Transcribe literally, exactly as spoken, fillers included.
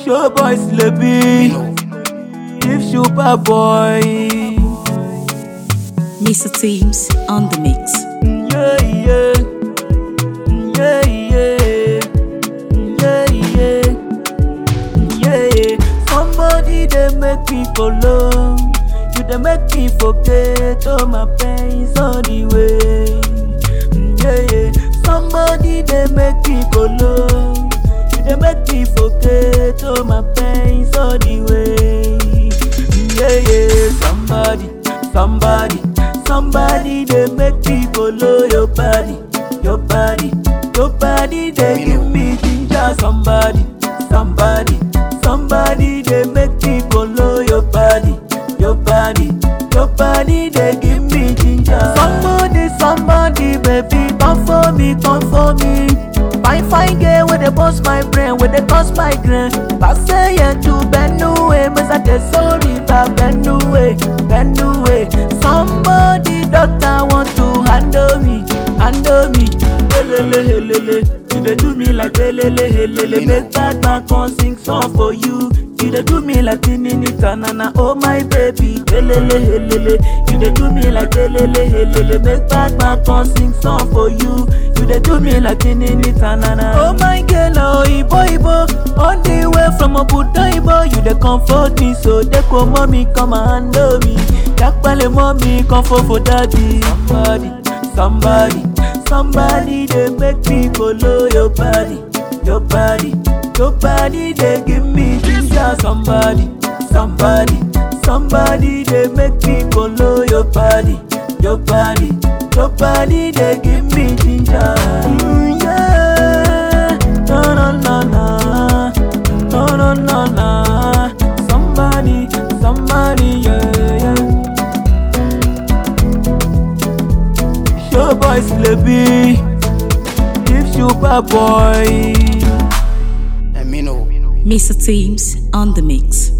Show boys Lebi, if super boy. Mister Teams on the mix. Yeah, yeah, yeah, yeah, yeah, yeah, yeah, yeah. Somebody they make me follow, you they make me forget all my pains on the way. Yeah, yeah. Somebody they make me follow, you they make me forget all my pains on the way. Yeah, yeah. Somebody, somebody. Somebody they make me follow your body, your body, your body they give me ginger. Somebody, somebody, somebody they make me follow your body, your body, your body they give me ginger. Somebody, somebody baby, come for me, come for me. Fine, fine girl with the bust my brain, with the cause my grain. Pass yeah to bend away, but I tell sorry, but bend away, bend away. Somebody doctor want to handle me, handle me. Helele, helele, you dey do me like helele, helele. Make that man come sing song for you. You dey do me like tinini tanana, oh my baby. Helele, helele, you dey do me like helele, helele. Make that man come sing song for you. You dey do me like tinini tanana. Oh my girl, oh ibo ibo, on the way from Obuda ibo. You dey comfort me, so they come mommy, come and handle me. Jakpale mommy, come for for daddy. Somebody, somebody, somebody they make me follow your body, your body, your body they give me ginger. Somebody, somebody, somebody they make me follow your body, your body, your body they give me ginger. Mm, yeah, no no no no, no no no no. Somebody, somebody, yeah yeah. Show boys Lebi, if super boy. Mister Teams on the mix.